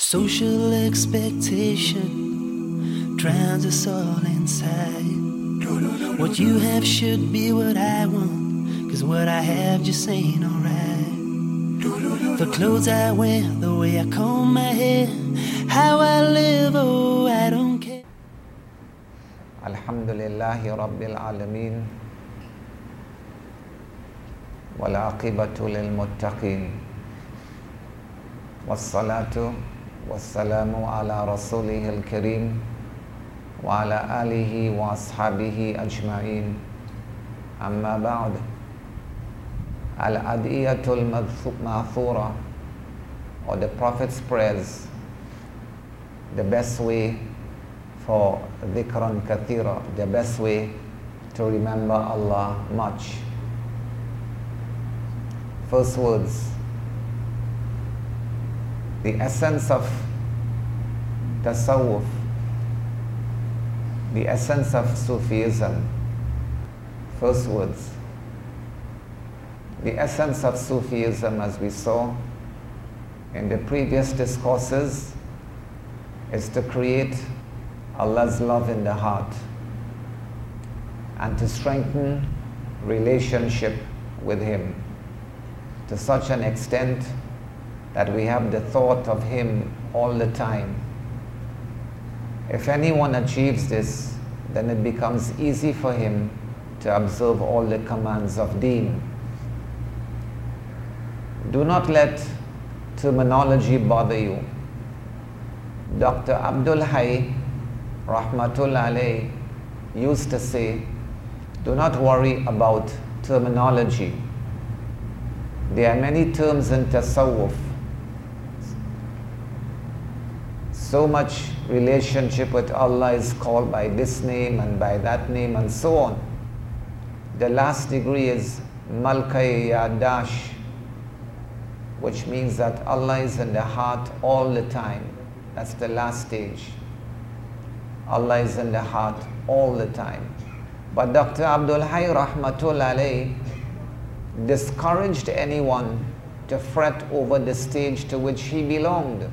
Social expectation drowns us all inside. What you have should be what I want, 'cause what I have just ain't alright. The clothes I wear, the way I comb my hair, how I live, oh, I don't care. Alhamdulillahi Rabbil Alameen, wal aqibatu lil muttaqin, wassalatu wassalamu ala rasulihil kareem wa ala alihi wa ashabihi ajma'in. Amma ba'd. Al-Adiyatul Ma'thura, or the Prophet's prayers, the best way for dhikran kathira, the best way to remember Allah much. First words, the essence of tasawwuf, the essence of Sufism. First words, the essence of Sufism, as we saw in the previous discourses, is to create Allah's love in the heart and to strengthen relationship with Him to such an extent that we have the thought of Him all the time. If anyone achieves this, then it becomes easy for him to observe all the commands of Deen. Do not let terminology bother you. Dr. Abdul Hayy Rahmatullah alayhi used to say, do not worry about terminology. There are many terms in tasawwuf. So much relationship with Allah is called by this name and by that name and so on. The last degree is Malkai Yadash, which means that Allah is in the heart all the time. That's the last stage. Allah is in the heart all the time. But Dr. Abdul Hayy Rahmatullah alayhi discouraged anyone to fret over the stage to which he belonged.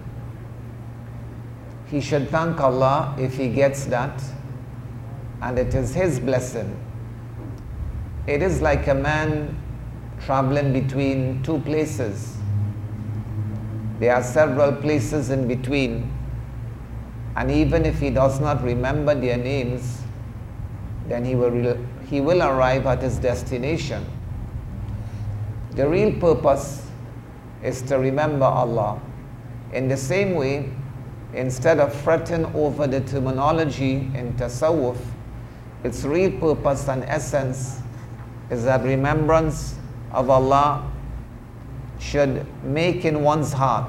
He should thank Allah if he gets that, and it is his blessing. It is like a man traveling between two places. There are several places in between, and even if he does not remember their names, then he will arrive at his destination. The real purpose is to remember Allah. In the same way, instead of fretting over the terminology in tasawwuf, its real purpose and essence is that remembrance of Allah should make in one's heart.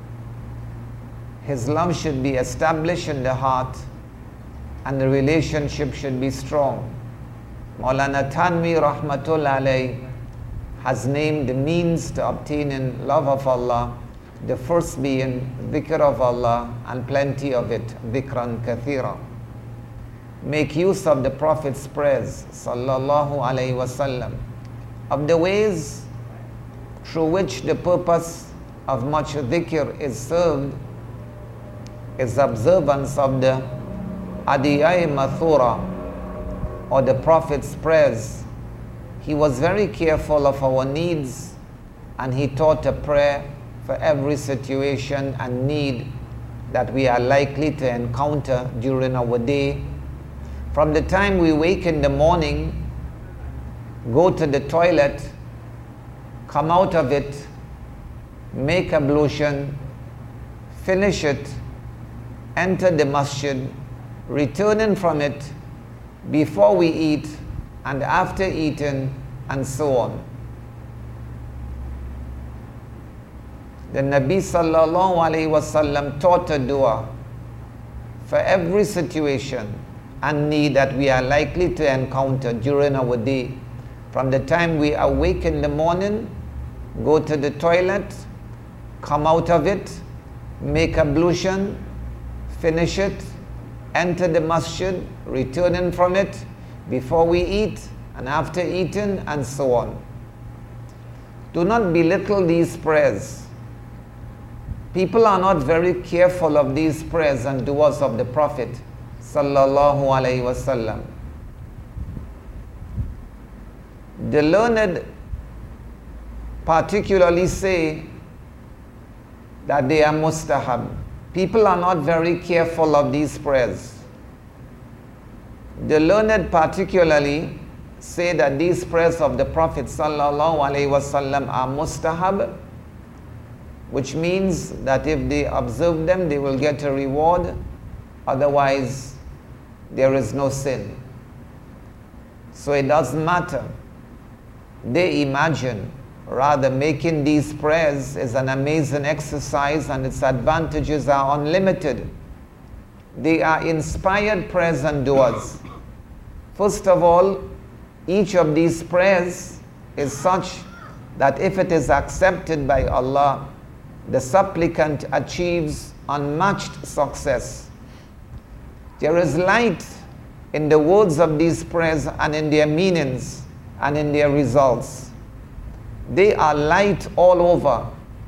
His love should be established in the heart and the relationship should be strong. Maulana Thanvi Rahmatullah alayhi has named the means to obtaining love of Allah, the first being dhikr of Allah, and plenty of it, dhikran kathira. Make use of the Prophet's prayers, sallallahu alayhi wasallam, of the ways through which the purpose of much dhikr is served is observance of the Adiyai Mathura, or the Prophet's prayers. He was very careful of our needs, and he taught a prayer for every situation and need that we are likely to encounter during our day. From the time we wake in the morning, go to the toilet, come out of it, make ablution, finish it, enter the masjid, returning from it, before we eat and after eating, and so on. The Nabi sallallahu alayhi wasallam taught a dua for every situation and need that we are likely to encounter during our day. From the time we awake in the morning, go to the toilet, come out of it, make ablution, finish it, enter the masjid, returning from it, before we eat and after eating, and so on. Do not belittle these prayers. People are not very careful of these prayers and du'as of the Prophet sallallahu alaihi wasallam. The learned particularly say that they are mustahab. People are not very careful of these prayers. The learned particularly say that these prayers of the Prophet sallallahu alaihi wasallam are mustahab, which means that if they observe them, they will get a reward. Otherwise, there is no sin. So it doesn't matter. They imagine, rather, making these prayers is an amazing exercise and its advantages are unlimited. They are inspired prayers and du'as. First of all, each of these prayers is such that if it is accepted by Allah, the supplicant achieves unmatched success. There is light in the words of these prayers and in their meanings and in their results. They are light all over.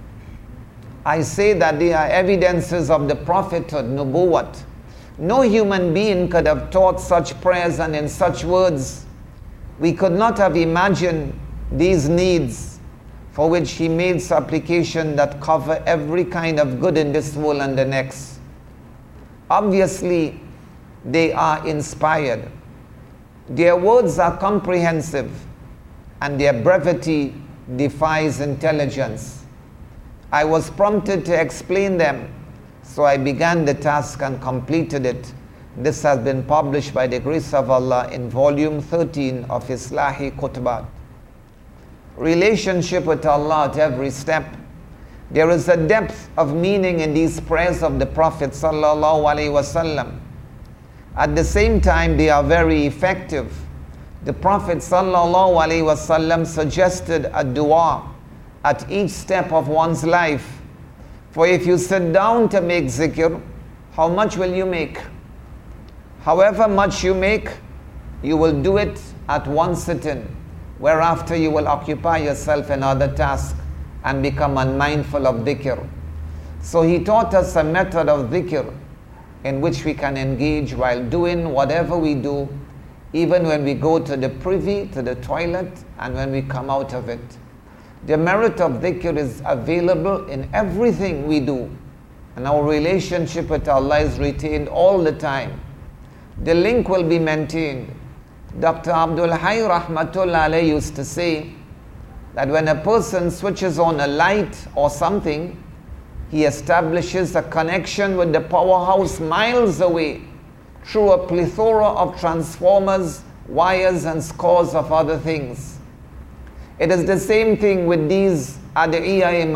I say that they are evidences of the prophethood, nubuwwat. No human being could have taught such prayers and in such words. We could not have imagined these needs for which he made supplication that cover every kind of good in this world and the next. Obviously, they are inspired. Their words are comprehensive and their brevity defies intelligence. I was prompted to explain them, so I began the task and completed it. This has been published by the grace of Allah in volume 13 of Islahi Qutbat. Relationship with Allah at every step. There is a depth of meaning in these prayers of the Prophet sallallahu alaihi wasallam. At the same time, they are very effective. The Prophet sallallahu alaihi wasallam suggested a dua at each step of one's life. For if you sit down to make zikr, how much will you make? However much you make, you will do it at one sitting, whereafter you will occupy yourself in other tasks and become unmindful of dhikr. So he taught us a method of dhikr in which we can engage while doing whatever we do, even when we go to the privy, to the toilet, and when we come out of it. The merit of dhikr is available in everything we do, and our relationship with Allah is retained all the time. The link will be maintained. Dr. Abdul Hayy Rahmatullah Alayhi used to say that when a person switches on a light or something, he establishes a connection with the powerhouse miles away through a plethora of transformers, wires, and scores of other things. It is the same thing with these ad'iya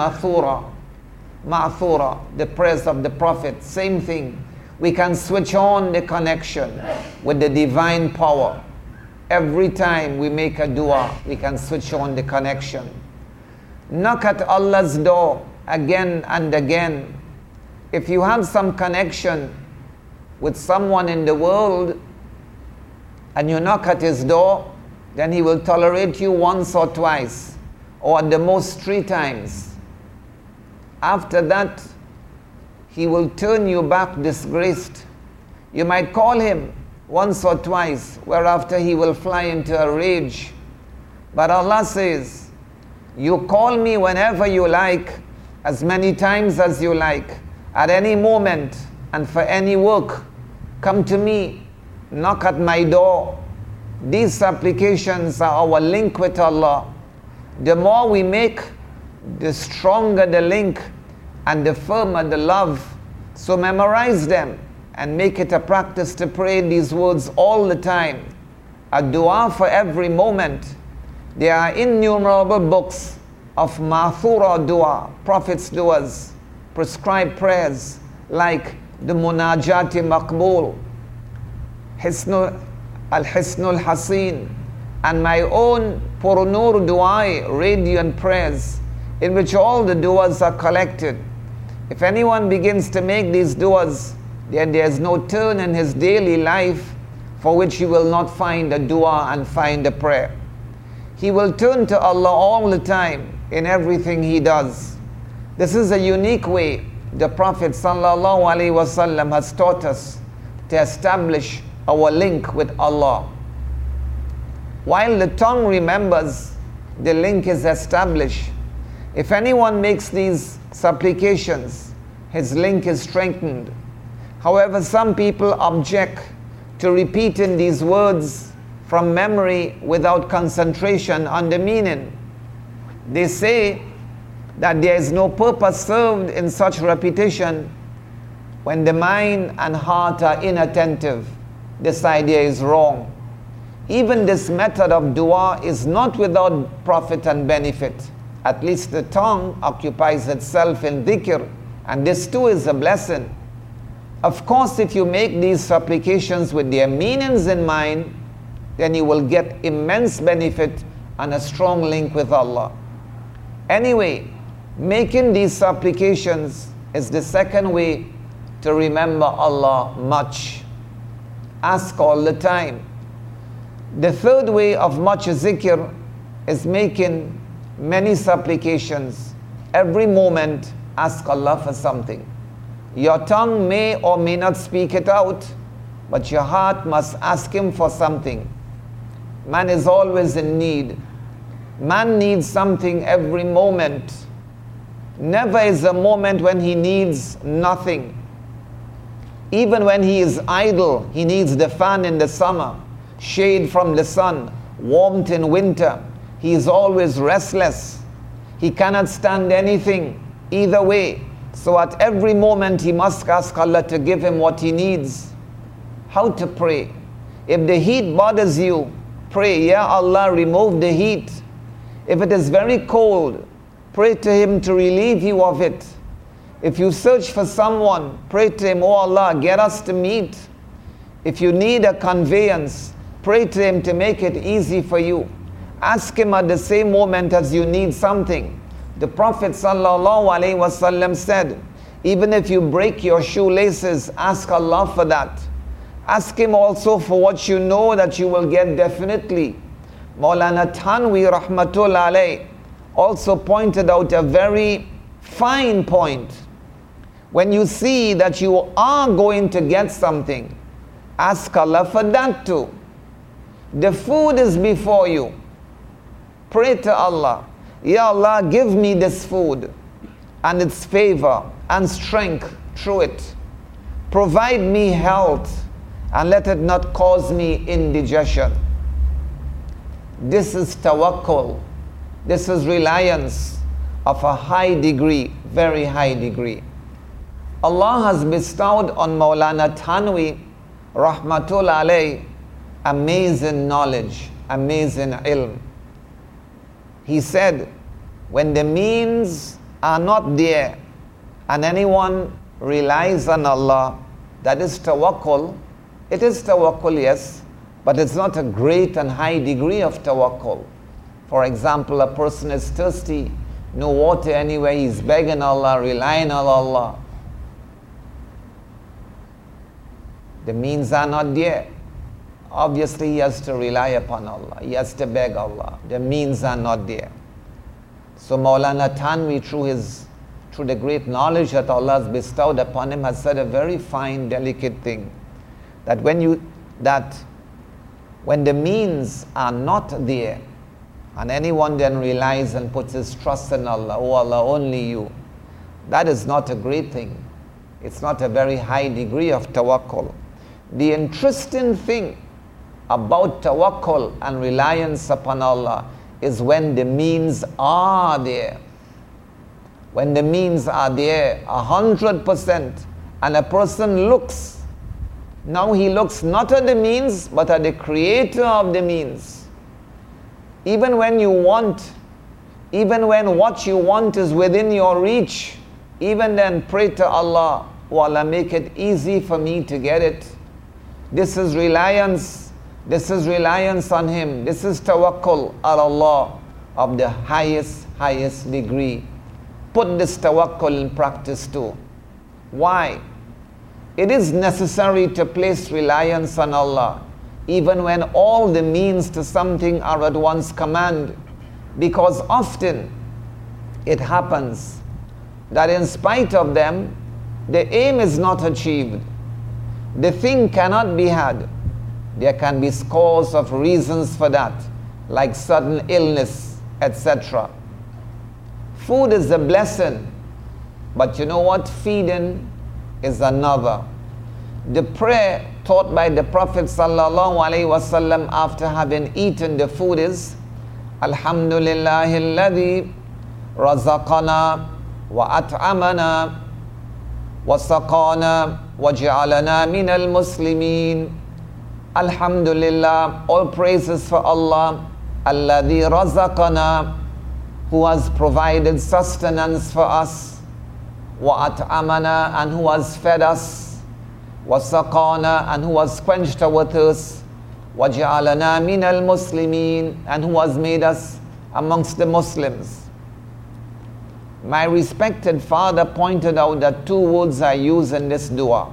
ma'thura, the prayers of the Prophet. Same thing. We can switch on the connection with the divine power. Every time we make a dua, we can switch on the connection. Knock at Allah's door again and again. If you have some connection with someone in the world and you knock at his door, then he will tolerate you once or twice, or at the most 3 times. After that, he will turn you back disgraced. You might call him once or twice, whereafter he will fly into a rage. But Allah says, you call me whenever you like, as many times as you like, at any moment and for any work. Come to me, knock at my door. These supplications are our link with Allah. The more we make, the stronger the link and the firmer the love. So memorize them and make it a practice to pray these words all the time. A dua for every moment. There are innumerable books of ma'thura dua, Prophet's duas, prescribed prayers like the Munajati Maqbool, Al-Hisnul Hasin, and my own Purunur Du'ai, radiant prayers, in which all the duas are collected. If anyone begins to make these duas, then there is no turn in his daily life for which he will not find a dua and find a prayer. He will turn to Allah all the time in everything he does. This is a unique way the Prophet ﷺ has taught us to establish our link with Allah. While the tongue remembers, the link is established. If anyone makes these supplications, his link is strengthened. However, some people object to repeating these words from memory without concentration on the meaning. They say that there is no purpose served in such repetition when the mind and heart are inattentive. This idea is wrong. Even this method of dua is not without profit and benefit. At least the tongue occupies itself in dhikr, and this too is a blessing. Of course, if you make these supplications with their meanings in mind, then you will get immense benefit and a strong link with Allah. Anyway, making these supplications is the second way to remember Allah much. Ask all the time. The third way of much zikr is making many supplications. Every moment, ask Allah for something. Your tongue may or may not speak it out, but your heart must ask Him for something. Man is always in need. Man needs something every moment. Never is a moment when he needs nothing. Even when he is idle, he needs the fan in the summer, shade from the sun, warmth in winter. He is always restless. He cannot stand anything either way. So at every moment he must ask Allah to give him what he needs. How to pray? If the heat bothers you, pray, Ya Allah, remove the heat. If it is very cold, pray to Him to relieve you of it. If you search for someone, pray to Him, Oh Allah, get us to meet. If you need a conveyance, pray to Him to make it easy for you. Ask Him at the same moment as you need something. The Prophet ﷺ said, even if you break your shoelaces, ask Allah for that. Ask Him also for what you know that you will get definitely. Maulana Thanwi Rahmatullah alayh also pointed out a very fine point. When you see that you are going to get something, ask Allah for that too. The food is before you. Pray to Allah, Ya Allah, give me this food and its favor and strength through it. Provide me health and let it not cause me indigestion. This is tawakkul. This is reliance of a high degree, very high degree. Allah has bestowed on Maulana Thanwi Rahmatullah alayh amazing knowledge, amazing ilm. He said, when the means are not there and anyone relies on Allah, that is tawakkul. It is tawakkul, yes, but it's not a great and high degree of tawakkul. For example, a person is thirsty, no water anywhere, he's begging Allah, relying on Allah. The means are not there. Obviously, he has to rely upon Allah. He has to beg Allah. The means are not there. So Maulana Thanwi, through the great knowledge that Allah has bestowed upon him, has said a very fine, delicate thing. That when the means are not there, and anyone then relies and puts his trust in Allah, oh Allah, only you, that is not a great thing. It's not a very high degree of tawakkul. The interesting thing about tawakkul and reliance upon Allah is when the means are there. When the means are there 100% and a person looks, now he looks not at the means but at the creator of the means. Even when you want, even when what you want is within your reach, even then pray to Allah, oh Allah, make it easy for me to get it. This is reliance. This is reliance on Him. This is tawakkul ala Allah of the highest degree. Put this tawakkul in practice too. Why? It is necessary to place reliance on Allah even when all the means to something are at one's command, because often it happens that in spite of them, the aim is not achieved, the thing cannot be had, there can be scores of reasons for that, like sudden illness, etc. Food is a blessing, but you know what? Feeding is another. The prayer taught by the Prophet ﷺ after having eaten the food is Alhamdulillahi alladhi razaqana wa at'amana wa saqana wa ja'alana minal muslimin. Alhamdulillah, all praises for Allah, alladhi razaqana, who has provided sustenance for us, wa at'amana, and who has fed us, وَسَقَانَا, and who has quenched our thirst, وَجَعَلَنَا مِنَ الْمُسْلِمِينَ, and who has made us amongst the Muslims. My respected father pointed out that two words I use in this dua.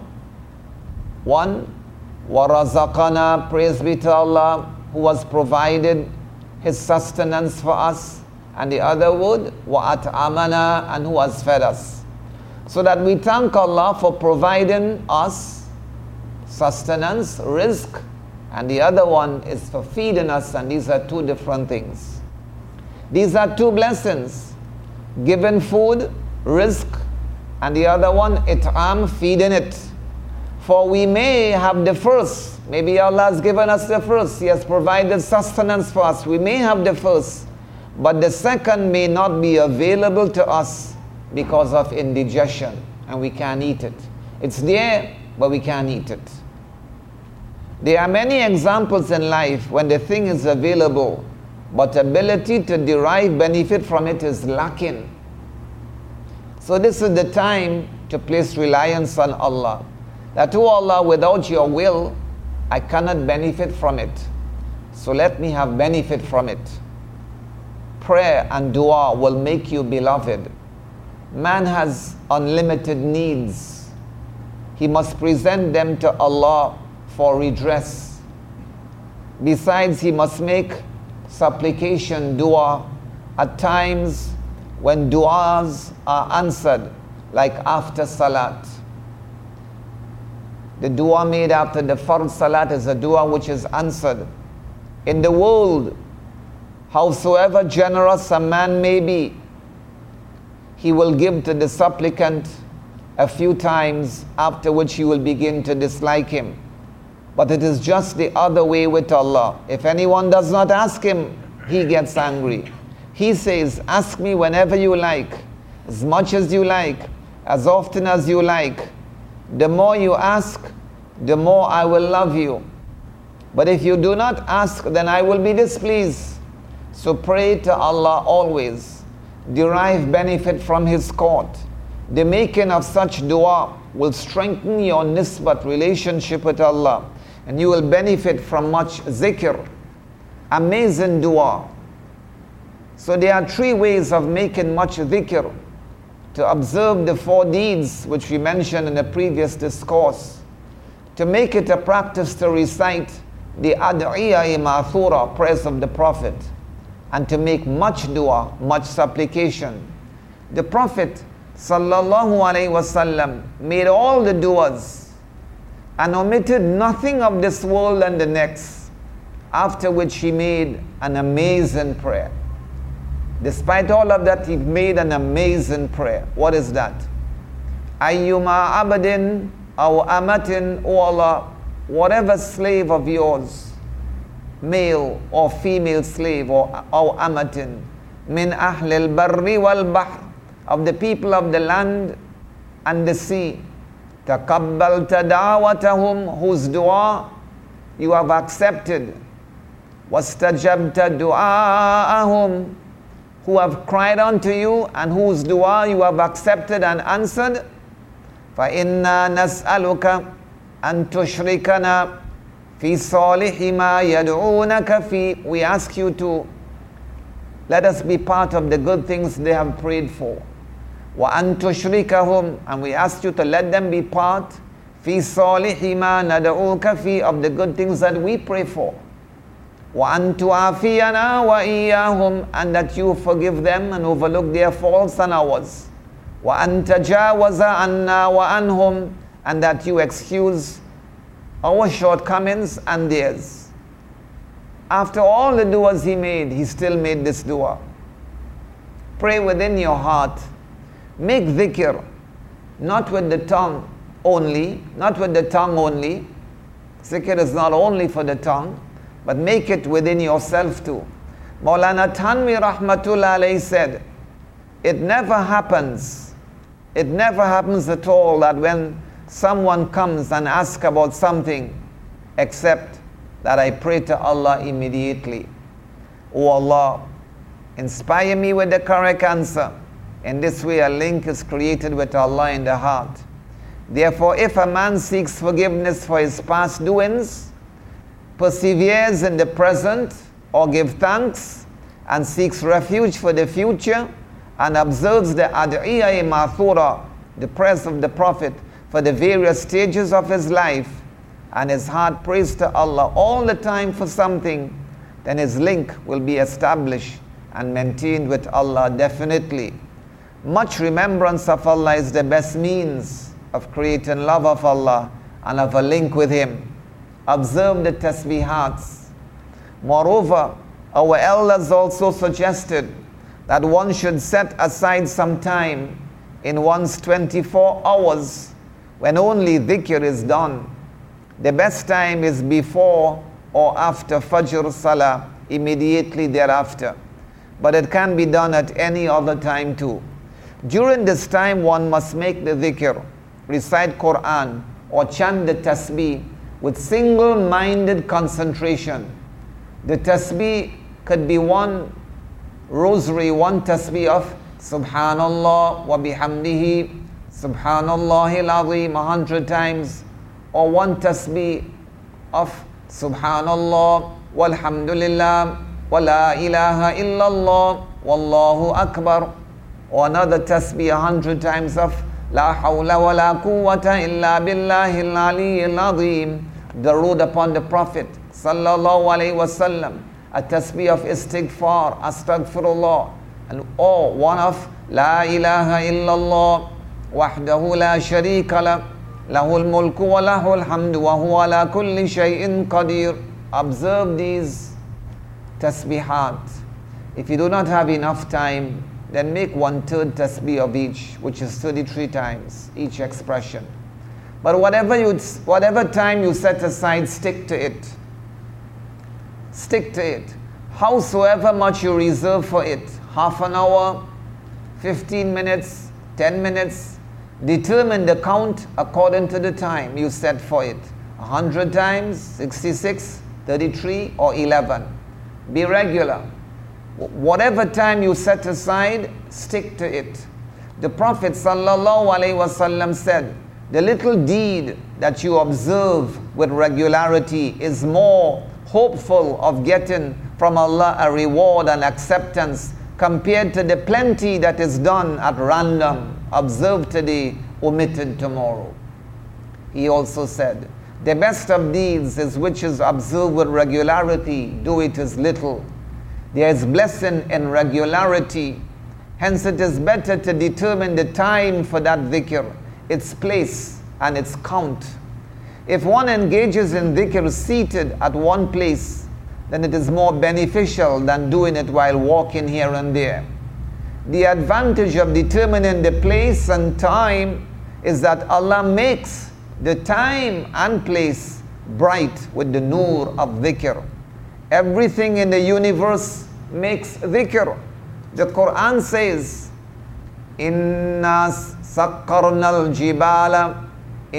One, وَرَزَقَنَا, praise be to Allah, who has provided His sustenance for us. And the other word, وَأَطْعَمَنَا, and who has fed us. So that we thank Allah for providing us sustenance, rizq, and the other one is for feeding us, and these are two different things. These are two blessings. Given food, rizq, and the other one, it'am, feeding it. For we may have the first, maybe Allah has given us the first, He has provided sustenance for us, we may have the first, but the second may not be available to us because of indigestion, and we can't eat it. It's there, but we can't eat it. There are many examples in life when the thing is available, but ability to derive benefit from it is lacking. So this is the time to place reliance on Allah. That, oh Allah, without your will, I cannot benefit from it. So let me have benefit from it. Prayer and dua will make you beloved. Man has unlimited needs. He must present them to Allah for redress. Besides, he must make supplication, dua, at times when duas are answered, like after salat. The dua made after the fard salat is a dua which is answered. In the world, howsoever generous a man may be, he will give to the supplicant a few times, after which he will begin to dislike him. But it is just the other way with Allah. If anyone does not ask Him, He gets angry. He says, ask me whenever you like, as much as you like, as often as you like. The more you ask, the more I will love you. But if you do not ask, then I will be displeased. So pray to Allah always. Derive benefit from His court. The making of such dua will strengthen your nisbat, relationship with Allah, and you will benefit from much zikr, amazing dua. So there are three ways of making much dhikr: to observe the 4 deeds which we mentioned in the previous discourse, to make it a practice to recite the ad'iyah ma'thura, prayers of the Prophet, and to make much dua, much supplication. The Prophet sallallahu alaihi wasallam made all the duas and omitted nothing of this world and the next, after which he made an amazing prayer. Despite all of that, he made an amazing prayer. What is that? Ayyuma abadin aw amatin, O Allah, whatever slave of yours, male or female slave, or amatin, min ahlil barri wal bahr, of the people of the land and the sea, taqabbalta da'watahum, whose dua you have accepted, wastajabta du'aahum, who have cried unto you and whose dua you have accepted and answered. فَإِنَّا نَسْأَلُكَ أَن تُشْرِكَنَا فِي صَالِحِ مَا يَدْعُونَكَ فِي. We ask you to let us be part of the good things they have prayed for. وَأَن تُشْرِكَهُمْ, and we ask you to let them be part فِي صَالِحِ مَا نَدْعُوكَ فِي, of the good things that we pray for. وَأَن تُعَافِيَنَا وَإِيَّاهُمْ, and that you forgive them and overlook their faults and ours. وَأَن تَجَاوَزَ عَنَّا وَأَنْهُمْ, and that you excuse our shortcomings and theirs. After all the du'as he made, he still made this dua. Pray within your heart. Make dhikr, not with the tongue only, not with the tongue only. Zikr is not only for the tongue, but make it within yourself too. Maulana Thanvi Rahmatullah alayhi said, it never happens at all that when someone comes and asks about something, except that I pray to Allah immediately. Oh Allah, inspire me with the correct answer. In this way a link is created with Allah in the heart. Therefore, if a man seeks forgiveness for his past doings, perseveres in the present, or gives thanks, and seeks refuge for the future, and observes the ad'iyah ma'thura, the prayers of the Prophet, for the various stages of his life, and his heart prays to Allah all the time for something, then his link will be established and maintained with Allah definitely. Much remembrance of Allah is the best means of creating love of Allah and of a link with Him. Observe the tasbihats. Moreover, our elders also suggested that one should set aside some time in one's 24 hours when only dhikr is done. The best time is before or after Fajr Salah, immediately thereafter. But it can be done at any other time too. During this time, one must make the dhikr, recite Quran, or chant the tasbih with single-minded concentration. The tasbih could be one rosary, one tasbih of Subhanallah wa bihamdihi, Subhanallah al-Azim 100 times, or one tasbih of Subhanallah walhamdulillah wa la ilaha illallah wallahu akbar, or another tasbih 100 times of La hawla wa la quwwata illa billahi al-aliyyil azim, Darood upon the Prophet sallallahu alayhi wasallam, a tasbih of istighfar, astaghfirullah, and or one of La ilaha illallah wahdahu la sharika lah, lahul mulku wa lahul hamdu wa huwa ala kulli shay'in qadir. Observe these tasbihat. If you do not have enough time, then make 1/3 tasbih of each, which is 33 times each expression. But whatever time you set aside, stick to it. Stick to it. Howsoever much you reserve for it, half an hour, 15 minutes, 10 minutes, determine the count according to the time you set for it. 100 times, 66, 33, or 11. Be regular. Whatever time you set aside, stick to it. The Prophet ﷺ said, the little deed that you observe with regularity is more hopeful of getting from Allah a reward and acceptance compared to the plenty that is done at random, observed today, omitted tomorrow. He also said, the best of deeds is which is observed with regularity, do it as little. There is blessing in regularity. Hence it is better to determine the time for that dhikr, its place and its count. If one engages in dhikr seated at one place, then it is more beneficial than doing it while walking here and there. The advantage of determining the place and time is that Allah makes the time and place bright with the nur of dhikr. Everything in the universe makes dhikr. The Quran says, Inna sakkarna al-jibala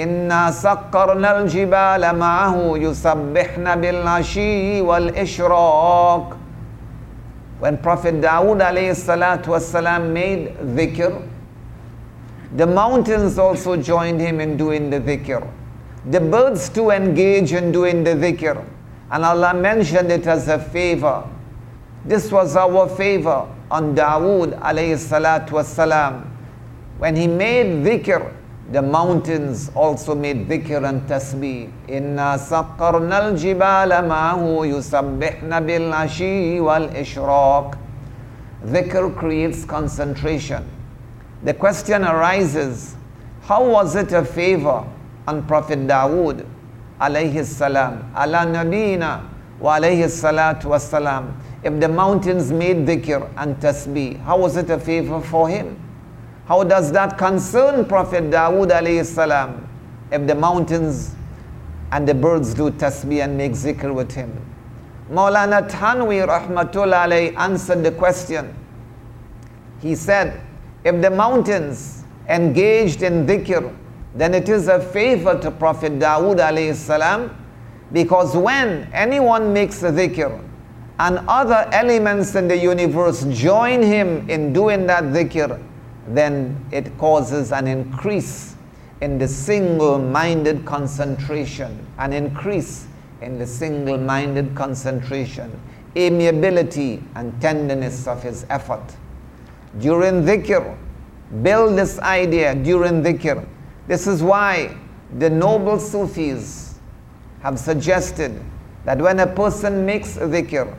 ma'ahu yusabbihna bil-ashi wal-ishraq. When Prophet Dawood alayhi salatu wasalam made dhikr, the mountains also joined him in doing the dhikr. The birds too engage in doing the dhikr. And Allah mentioned it as a favor. This was our favor on Dawood alayhi salatu wasalam. When he made dhikr, the mountains also made dhikr and tasbih. Inna sakkarna al-jibala ma'ahu yusabbihna bil-ashi wal-ishraq. Dhikr creates concentration. The question arises, how was it a favor on Prophet Dawood alayhi salam, ala nabina wa alayhi salatu wassalam, if the mountains made dhikr and tasbih? How was it a favor for him? How does that concern Prophet Dawood alayhi salam if the mountains and the birds do tasbih and make zikr with him? Maulana Thanwi rahmatullah alayhi answered the question. He said, if the mountains engaged in dhikr, then it is a favor to Prophet Dawood alayhi salam, because when anyone makes a dhikr and other elements in the universe join him in doing that dhikr, then it causes an increase in the single-minded concentration, an increase in the single-minded concentration, amiability and tenderness of his effort. During dhikr, build this idea during dhikr. This is why the noble Sufis have suggested that when a person makes dhikr,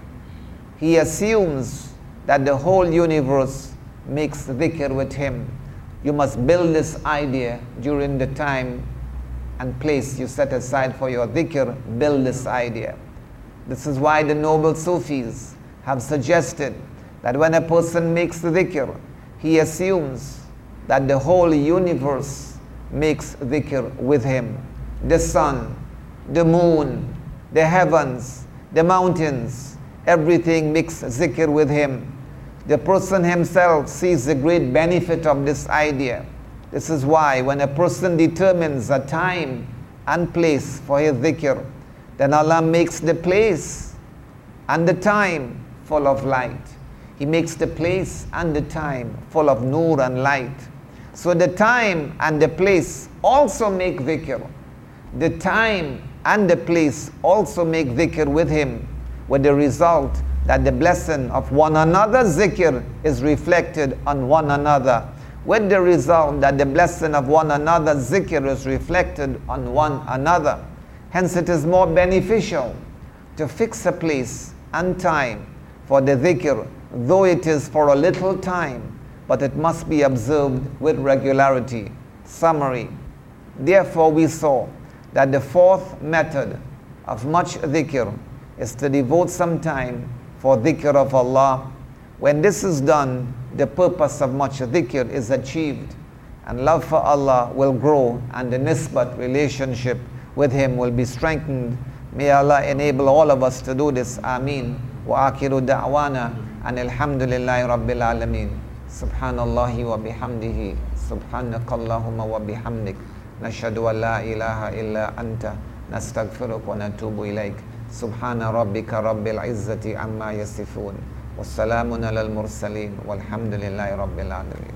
he assumes that the whole universe makes dhikr with him. You must build this idea during the time and place you set aside for your dhikr. Build this idea. This is why the noble Sufis have suggested that when a person makes dhikr, he assumes that the whole universe makes dhikr with him. The sun, the moon, the heavens, the mountains, everything makes zikr with him. The person himself sees the great benefit of this idea. This is why when a person determines a time and place for his dhikr, then Allah makes the place and the time full of light. He makes the place and the time full of nur and light. So the time and the place also make dhikr. The time and the place also make dhikr with him, with the result that the blessing of one another's zikr is reflected on one another, with the result that the blessing of one another's zikr is reflected on one another. Hence it is more beneficial to fix a place and time for the dhikr, though it is for a little time, but it must be observed with regularity. Summary. Therefore we saw that the fourth method of much dhikr is to devote some time for dhikr of Allah. When this is done, the purpose of much dhikr is achieved, and love for Allah will grow, and the nisbat relationship with Him will be strengthened. May Allah enable all of us to do this. Ameen. Wa akhiru da'wana and alhamdulillahi rabbil alameen. Subhanallahi wa bihamdihi. Subhanakallahumma wa bihamdik. Nashhadu an la ilaha illa anta. Nastaghfiruka wa natubu ilayk. Subhana rabbika rabbil izzati amma yasifun. Wassalamun alal mursaleen. Walhamdulillahi rabbil alameen.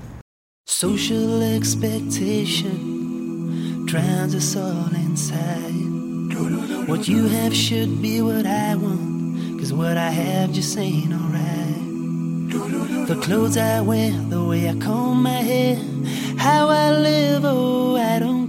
Social expectation drowns us all inside. What you have should be what I want, 'cause what I have just ain't alright. The clothes I wear, the way I comb my hair, how I live, oh, I don't